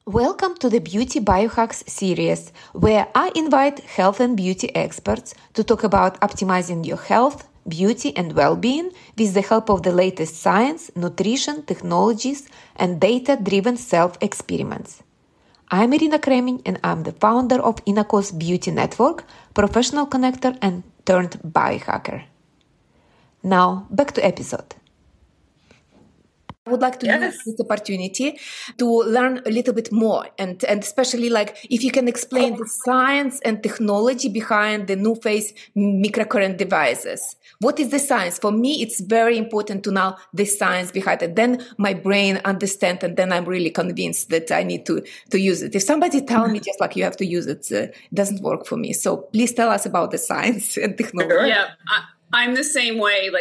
Welcome to the Beauty Biohacks series, where I invite health and beauty experts to talk about optimizing your health, beauty, and well-being with the help of the latest science, nutrition, technologies, and data-driven self-experiments. I'm Irina Kremin, and I'm the founder of Inacos Beauty Network, professional connector and turned biohacker. Now, back to episode. I would like to use this opportunity to learn a little bit more and especially if you can explain the science and technology behind the NuFace microcurrent devices. What is the science? For me, it's very important to know the science behind it. Then my brain understands and then I'm really convinced that I need to use it. If somebody tells me just you have to use it, it doesn't work for me. So please tell us about the science and technology. Yeah, I'm the same way.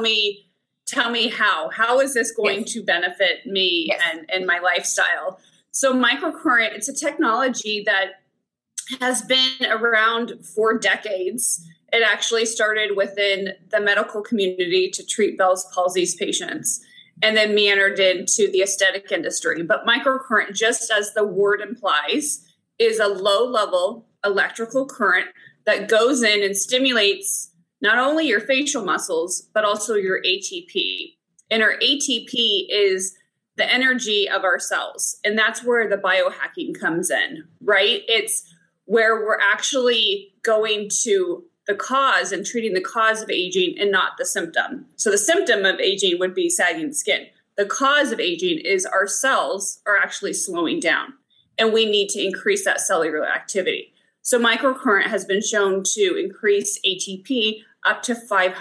Tell me how is this going to benefit me and my lifestyle? So microcurrent, it's a technology that has been around for decades. It actually started within the medical community to treat Bell's palsy patients and then meandered into the aesthetic industry. But microcurrent, just as the word implies, is a low-level electrical current that goes in and stimulates not only your facial muscles, but also your ATP. And our ATP is the energy of our cells. And that's where the biohacking comes in, right? It's where we're actually going to the cause and treating the cause of aging and not the symptom. So the symptom of aging would be sagging skin. The cause of aging is our cells are actually slowing down, and we need to increase that cellular activity. So microcurrent has been shown to increase ATP up to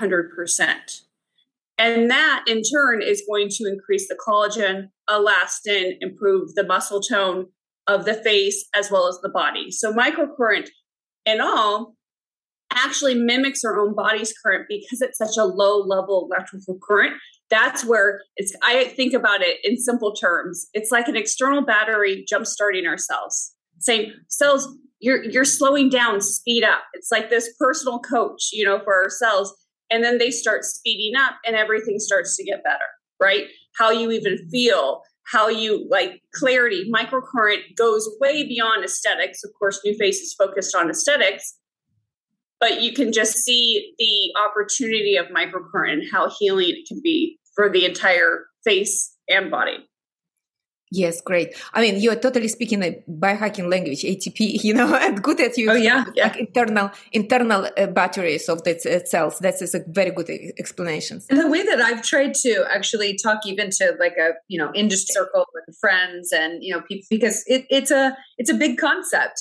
500%. And that, in turn, is going to increase the collagen, elastin, improve the muscle tone of the face as well as the body. So microcurrent in all actually mimics our own body's current because it's such a low-level electrical current. That's where I think about it in simple terms. It's like an external battery jump-starting our cells, saying, cells, you're slowing down, speed up. It's like this personal coach, for ourselves. And then they start speeding up and everything starts to get better, right? How you even feel, how you clarity. Microcurrent goes way beyond aesthetics. Of course, NuFace is focused on aesthetics, but you can just see the opportunity of microcurrent and how healing it can be for the entire face and body. Yes, great. I mean, you are totally speaking a biohacking language, ATP, and good at you. Oh, yeah. Internal batteries of the cells. That's a very good explanation. And the way that I've tried to actually talk even to industry circle and friends and, people, because it's a big concept.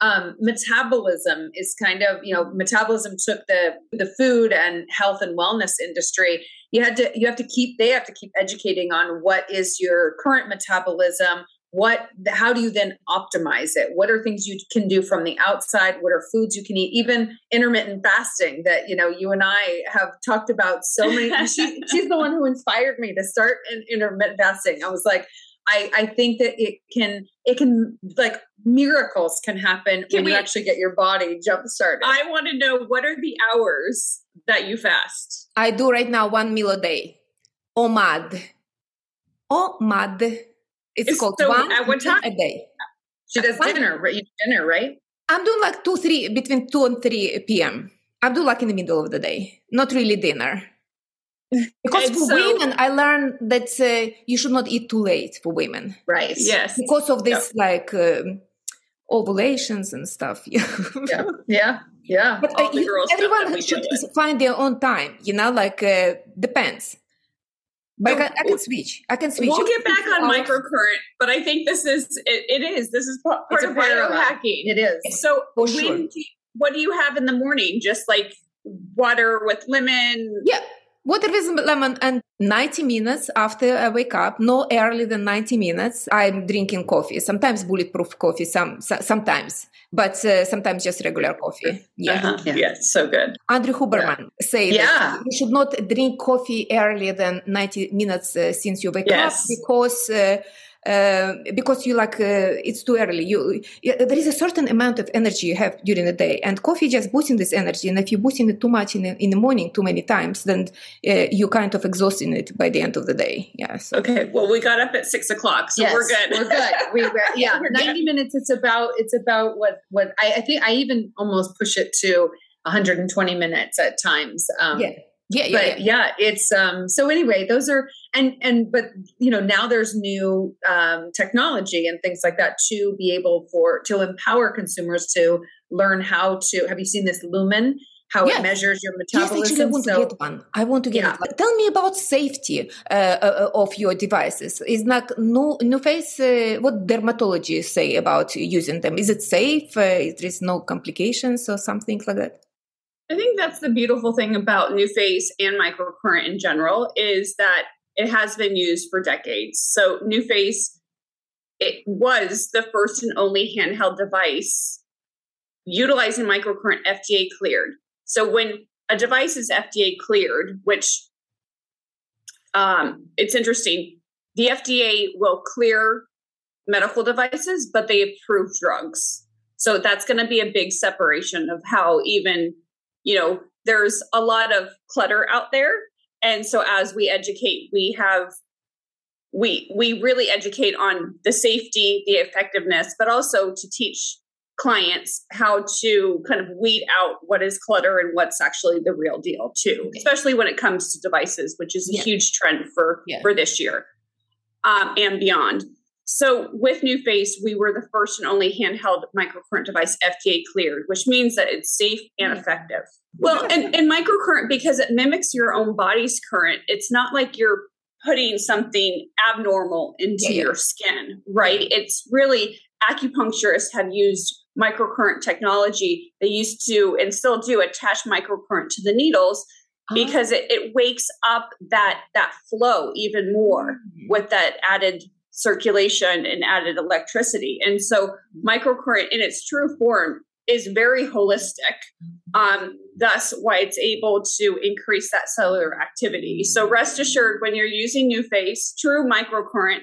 Metabolism is kind of, metabolism took the food and health and wellness industry. They have to keep educating on what is your current metabolism, how do you then optimize it? What are things you can do from the outside? What are foods you can eat? Even intermittent fasting that, you and I have talked about so many. She's the one who inspired me to start intermittent fasting. I was like, I think that it can miracles can happen when you actually get your body jump started. I want to know, what are the hours that you fast? I do right now 1 meal a day. OMAD. It's called one at what time? A day. She does dinner, right? I'm doing between 2 and 3 p.m. I'm doing in the middle of the day. Not really dinner. Because for women, I learned that you should not eat too late for women. Right. Yes. Because of this, ovulations and stuff. Yeah. But everyone should find their own time, depends. But I can switch. We'll get back on microcurrent, but I think this is part of biohacking. It is. So what do you have in the morning? Just water with lemon? Yeah. Water with lemon, and 90 minutes after I wake up, no earlier than 90 minutes, I'm drinking coffee. Sometimes bulletproof coffee, sometimes, but sometimes just regular coffee. Yeah. Yeah, so good. Andrew Huberman say that you should not drink coffee earlier than 90 minutes since you wake up, because because you like, it's too early. There is a certain amount of energy you have during the day, and coffee just boosting this energy. And if you're boosting it too much in the morning, too many times, then you're kind of exhausting it by the end of the day. Yeah. So. Okay. Well, we got up at 6 o'clock, so yes, we're good. We're good. Yeah. 90 minutes. It's about what I think I even almost push it to 120 minutes at times. It's so anyway, those are but now there's new technology and things like that to be able to empower consumers to learn how to. Have you seen this Lumen? How it measures your metabolism? Yes, actually, I want to get one. I want to get it. Tell me about safety of your devices. Is like NuFace? What dermatologists say about using them? Is it safe? Is there no complications or something like that? I think that's the beautiful thing about NuFace and microcurrent in general is that it has been used for decades. So NuFace, it was the first and only handheld device utilizing microcurrent FDA cleared. So when a device is FDA cleared, which it's interesting, the FDA will clear medical devices, but they approve drugs. So that's going to be a big separation of how even, there's a lot of clutter out there. And so as we educate, we really educate on the safety, the effectiveness, but also to teach clients how to kind of weed out what is clutter and what's actually the real deal too, especially when it comes to devices, which is a huge trend for this year and beyond. So with NuFace, we were the first and only handheld microcurrent device FDA cleared, which means that it's safe and effective. Well, and microcurrent, because it mimics your own body's current, it's not like you're putting something abnormal into your skin, right? It's really, acupuncturists have used microcurrent technology. They used to, and still do, attach microcurrent to the needles because it wakes up that flow even more with that added circulation and added electricity. And so microcurrent in its true form is very holistic. Thus why it's able to increase that cellular activity. So rest assured, when you're using NuFace, true microcurrent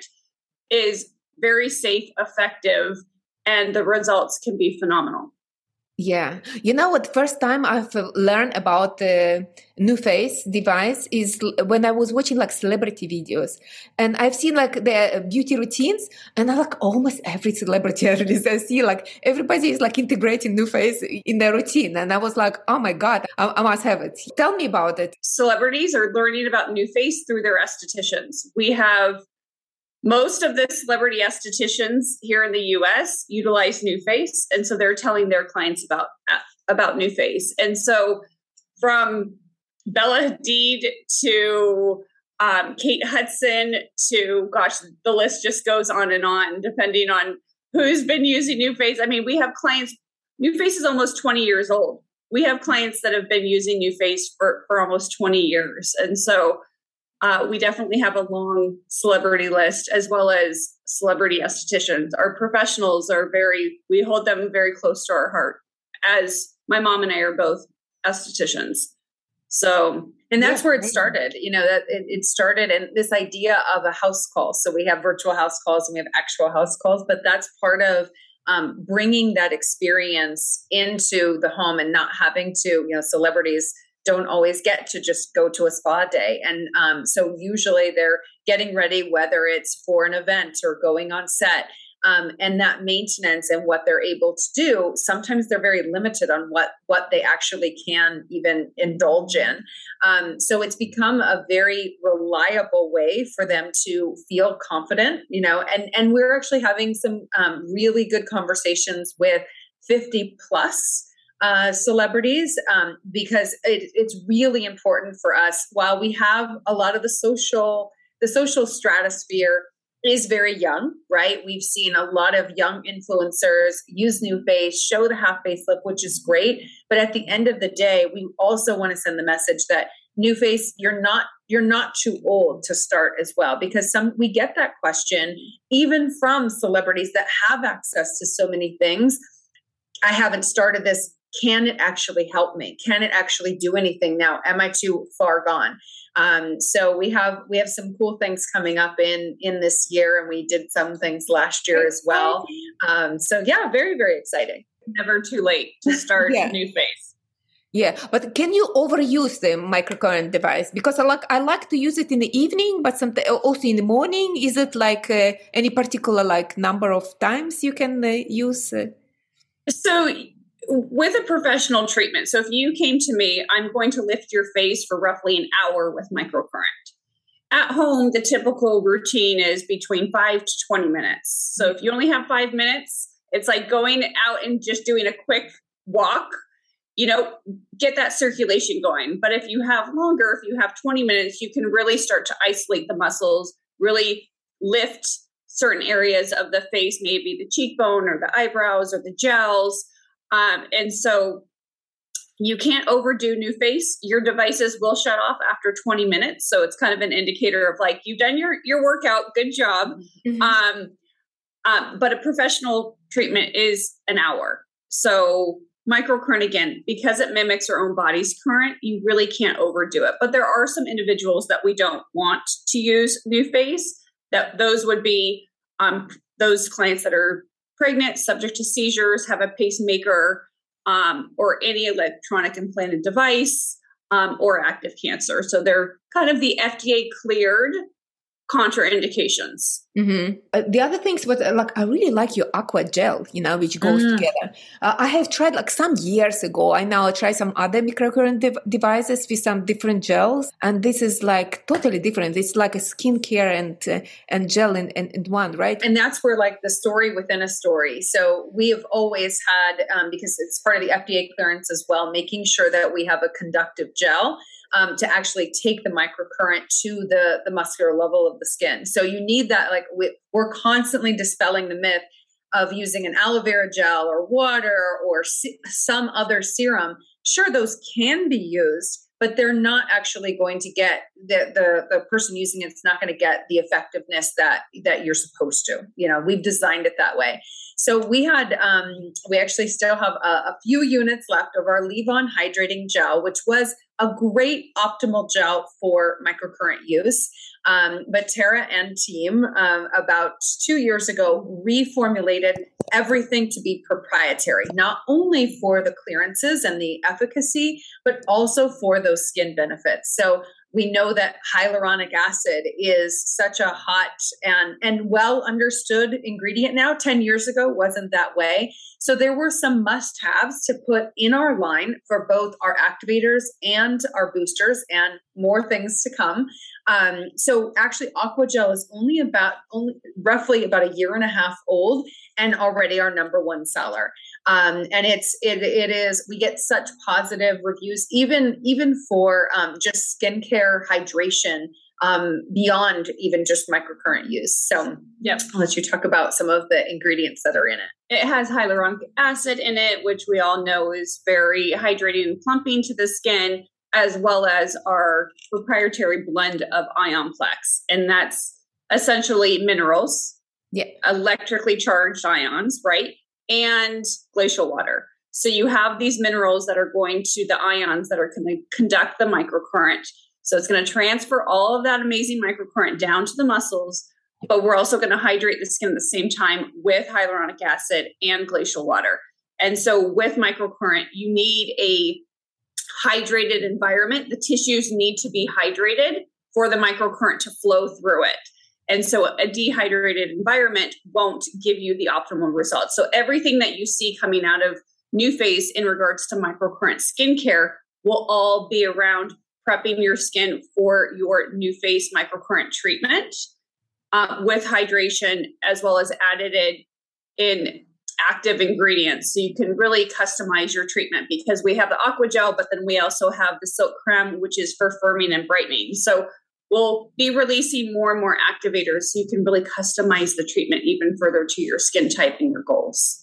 is very safe, effective, and the results can be phenomenal. Yeah. You know what? First time I've learned about the NuFace device is when I was watching like celebrity videos, and I've seen like their beauty routines, and I like almost every celebrity I see like everybody is like integrating NuFace in their routine. And I was like, oh my God, I must have it. Tell me about it. Celebrities are learning about NuFace through their estheticians. We have most of the celebrity estheticians here in the U.S. utilize NuFace, and so they're telling their clients about NuFace. And so, from Bella Hadid to Kate Hudson to, the list just goes on and on, depending on who's been using NuFace. I mean, we have clients. NuFace is almost 20 years old. We have clients that have been using NuFace for almost 20 years, and so. We definitely have a long celebrity list as well as celebrity estheticians. Our professionals we hold them very close to our heart, as my mom and I are both estheticians. So, and that's where it started, that it started in this idea of a house call. So we have virtual house calls and we have actual house calls, but that's part of bringing that experience into the home and not having to, celebrities don't always get to just go to a spa day. And so usually they're getting ready, whether it's for an event or going on set. And that maintenance and what they're able to do, sometimes they're very limited on what they actually can even indulge in. So it's become a very reliable way for them to feel confident, and we're actually having some really good conversations with 50 plus celebrities, because it's really important for us. While we have a lot of the social stratosphere is very young, right? We've seen a lot of young influencers use NuFace, show the half face look, which is great. But at the end of the day, we also want to send the message that NuFace, you're not too old to start as well, because we get that question even from celebrities that have access to so many things. I haven't started this can it actually help me? Can it actually do anything now? Am I too far gone? So we have some cool things coming up in this year, and we did some things last year as well. So yeah, very, very exciting. Never too late to start NuFace. Yeah, but can you overuse the microcurrent device? Because I like to use it in the evening, but sometimes also in the morning. Is it like any particular like number of times you can use? So with a professional treatment, so if you came to me, I'm going to lift your face for roughly an hour with microcurrent. At home, the typical routine is between 5 to 20 minutes. So if you only have 5 minutes, it's like going out and just doing a quick walk, get that circulation going. But if you have longer, if you have 20 minutes, you can really start to isolate the muscles, really lift certain areas of the face, maybe the cheekbone or the eyebrows or the jowls. And so you can't overdo NuFace. Your devices will shut off after 20 minutes. So it's kind of an indicator of like, you've done your workout, good job. Mm-hmm. But a professional treatment is an hour. So microcurrent, again, because it mimics our own body's current, you really can't overdo it. But there are some individuals that we don't want to use NuFace. That those would be those clients that are pregnant, subject to seizures, have a pacemaker, or any electronic implanted device, or active cancer. So they're kind of the FDA cleared contraindications. Mm-hmm. The other things, but I really like your aqua gel, which goes together. I have tried some years ago. I now try some other microcurrent devices with some different gels, and this is totally different. It's like a skincare and gel in one, right? And that's where the story within a story. So we have always had, because it's part of the FDA clearance as well, making sure that we have a conductive gel to actually take the microcurrent to the muscular level of the skin. So you need that, we're constantly dispelling the myth of using an aloe vera gel or water or some other serum. Sure, those can be used, but they're not actually going to get the person using it's not going to get the effectiveness that you're supposed to. We've designed it that way. So we actually still have a few units left of our Leave-On Hydrating Gel, which was a great optimal gel for microcurrent use. But Tara and team about 2 years ago reformulated everything to be proprietary, not only for the clearances and the efficacy, but also for those skin benefits. So we know that hyaluronic acid is such a hot and well understood ingredient now. 10 years ago wasn't that way. So there were some must-haves to put in our line for both our activators and our boosters, and more things to come. So actually AquaGel is only roughly about a year and a half old, and already our number one seller. And it is, we get such positive reviews, even for just skincare hydration, beyond even just microcurrent use. So I'll let you talk about some of the ingredients that are in it. It has hyaluronic acid in it, which we all know is very hydrating and plumping to the skin, as well as our proprietary blend of IonPlex. And that's essentially minerals, electrically charged ions, right? And glacial water. So you have these minerals that are going to the ions that are going to conduct the microcurrent. So it's going to transfer all of that amazing microcurrent down to the muscles, but we're also going to hydrate the skin at the same time with hyaluronic acid and glacial water. And so with microcurrent, you need a hydrated environment. The tissues need to be hydrated for the microcurrent to flow through it. And so a dehydrated environment won't give you the optimal results. So everything that you see coming out of NuFace in regards to microcurrent skincare will all be around prepping your skin for your NuFace microcurrent treatment with hydration, as well as added in active ingredients. So you can really customize your treatment, because we have the AquaGel, but then we also have the Silk Creme, which is for firming and brightening. So we'll be releasing more and more activators so you can really customize the treatment even further to your skin type and your goals.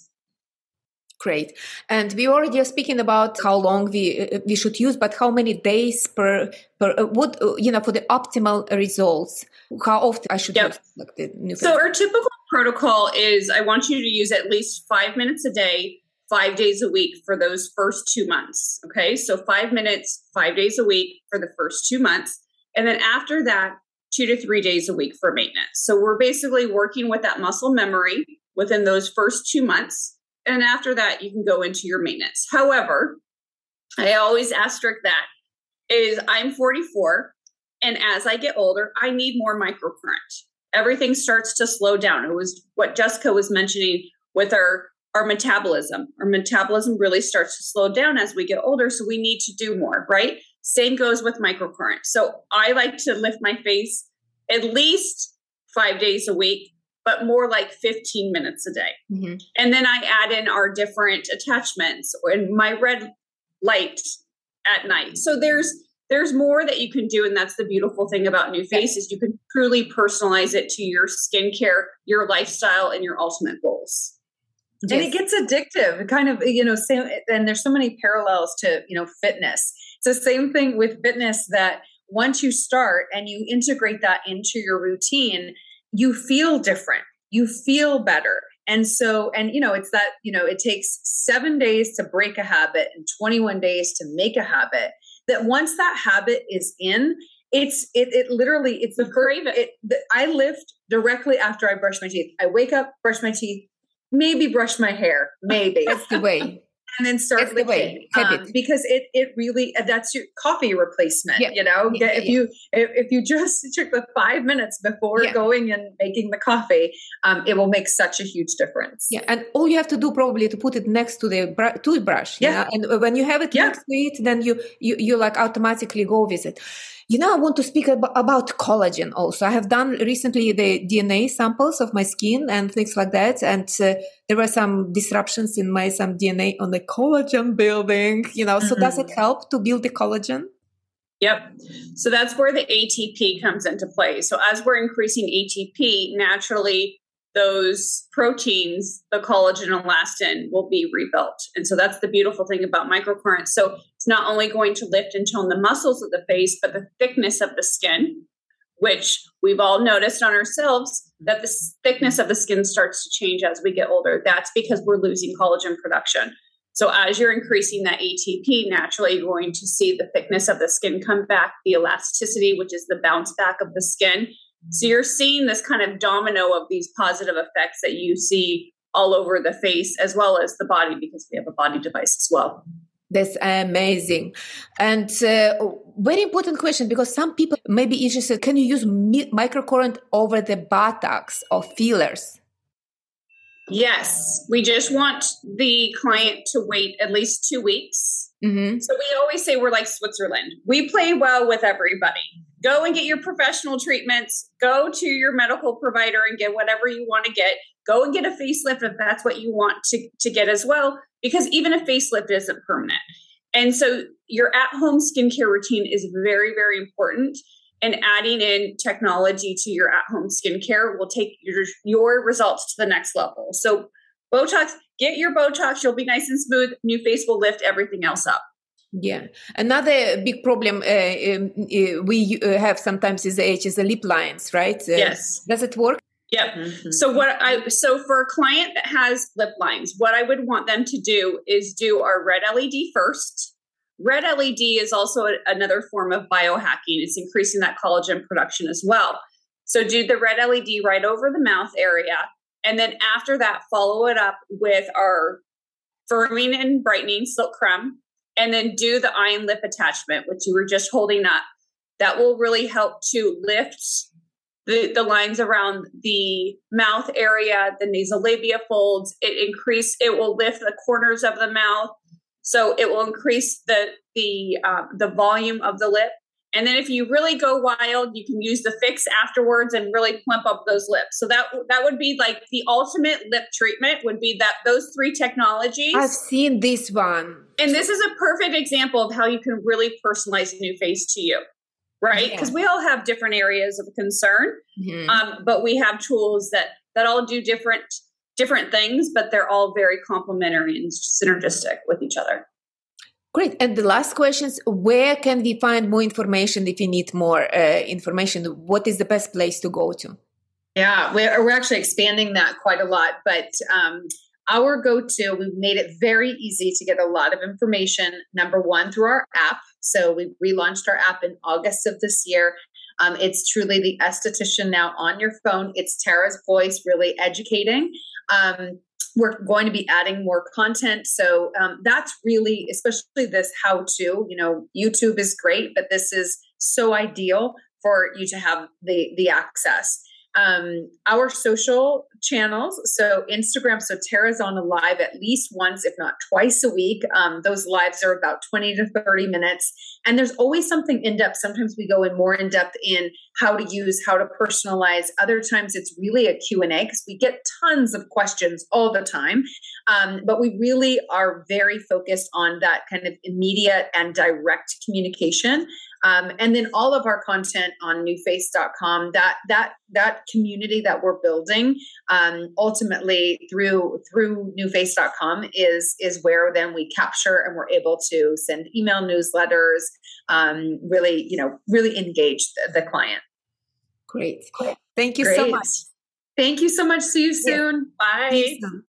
Great. And we already are speaking about how long we should use, but how many days per what, for the optimal results, how often I should use the NuFace? So our typical protocol is I want you to use at least 5 minutes a day 5 days a week for those first 2 months. Okay. So 5 minutes, 5 days a week for the first 2 months. And then after that, 2 to 3 days a week for maintenance. So we're basically working with that muscle memory within those first 2 months. And after that, you can go into your maintenance. However, I always asterisk that is I'm 44. And as I get older, I need more microcurrent. Everything starts to slow down. It was what Jessica was mentioning with our metabolism. Our metabolism really starts to slow down as we get older. So we need to do more, right? Same goes with microcurrent. So I like to lift my face at least 5 days a week, but more like 15 minutes a day. Mm-hmm. And then I add in our different attachments and my red light at night. So there's more that you can do. And that's the beautiful thing about NuFace is you can truly personalize it to your skincare, your lifestyle, and your ultimate goals. Yes. And it gets addictive. It kind of, same, and there's so many parallels to, fitness. It's the same thing with fitness that once you start and you integrate that into your routine, you feel different. You feel better. And so, it's that, it takes 7 days to break a habit and 21 days to make a habit. That once that habit is in, it's the crave it. I lift directly after I brush my teeth. I wake up, brush my teeth, maybe brush my hair, maybe. That's the way. And then start lifting. Because it really, that's your coffee replacement, If you just took the 5 minutes before going and making the coffee, it will make such a huge difference. Yeah. And all you have to do probably to put it next to the toothbrush. Yeah. And when you have it next to it, then you like automatically go with it. I want to speak about collagen also. I have done recently the DNA samples of my skin and things like that. And there were some disruptions in some DNA on the collagen building, so does it help to build the collagen? Yep. So that's where the ATP comes into play. So as we're increasing ATP, naturally, those proteins, the collagen and elastin, will be rebuilt. And so that's the beautiful thing about microcurrent. So it's not only going to lift and tone the muscles of the face, but the thickness of the skin, which we've all noticed on ourselves that the thickness of the skin starts to change as we get older. That's because we're losing collagen production. So as you're increasing that ATP, naturally you're going to see the thickness of the skin come back, the elasticity, which is the bounce back of the skin. So you're seeing this kind of domino of these positive effects that you see all over the face as well as the body, because we have a body device as well. That's amazing. And very important question, because some people may be interested, can you use microcurrent over the buttocks or fillers? Yes. We just want the client to wait at least 2 weeks. Mm-hmm. So we always say we're like Switzerland. We play well with everybody. Go and get your professional treatments. Go to your medical provider and get whatever you want to get. Go and get a facelift if that's what you want to get as well, because even a facelift isn't permanent. And so your at-home skincare routine is very, very important. And adding in technology to your at-home skincare will take your results to the next level. So Botox, get your Botox. You'll be nice and smooth. NuFace will lift everything else up. Yeah. Another big problem we have sometimes is the lip lines, right? Yes. Does it work? Yep. Mm-hmm. So for a client that has lip lines, what I would want them to do is do our red LED first. Red LED is also another form of biohacking. It's increasing that collagen production as well. So do the red LED right over the mouth area. And then after that, follow it up with our firming and brightening silk creme. And then do the eye and lip attachment, which you were just holding up. That will really help to lift the lines around the mouth area, the nasolabial folds. It will lift the corners of the mouth. So it will increase the volume of the lip. And then if you really go wild, you can use the fix afterwards and really plump up those lips. So that would be like the ultimate lip treatment would be those 3 technologies. I've seen this one. And this is a perfect example of how you can really personalize a NuFace to you, right? Because we all have different areas of concern, but we have tools that all do different things, but they're all very complementary and synergistic with each other. Great. And the last question is, where can we find more information if you need more information? What is the best place to go to? Yeah, we're actually expanding that quite a lot. But our go-to, we've made it very easy to get a lot of information. Number one, through our app. So we relaunched our app in August of this year. It's truly the esthetician now on your phone. It's Tara's voice really educating. We're going to be adding more content. So that's really, especially this how-to, YouTube is great, but this is so ideal for you to have the access. Our social channels, so Instagram, so Tara's on a live at least once, if not twice a week. Those lives are about 20 to 30 minutes. And there's always something in-depth. Sometimes we go in more in-depth in how to use, how to personalize. Other times it's really a Q&A because we get tons of questions all the time. But we really are very focused on that kind of immediate and direct communication. And then all of our content on newface.com, that community that we're building, ultimately through newface.com is where then we capture and we're able to send email newsletters, really engage the client. Great. Thank you so much. Thank you so much. See you soon. Bye.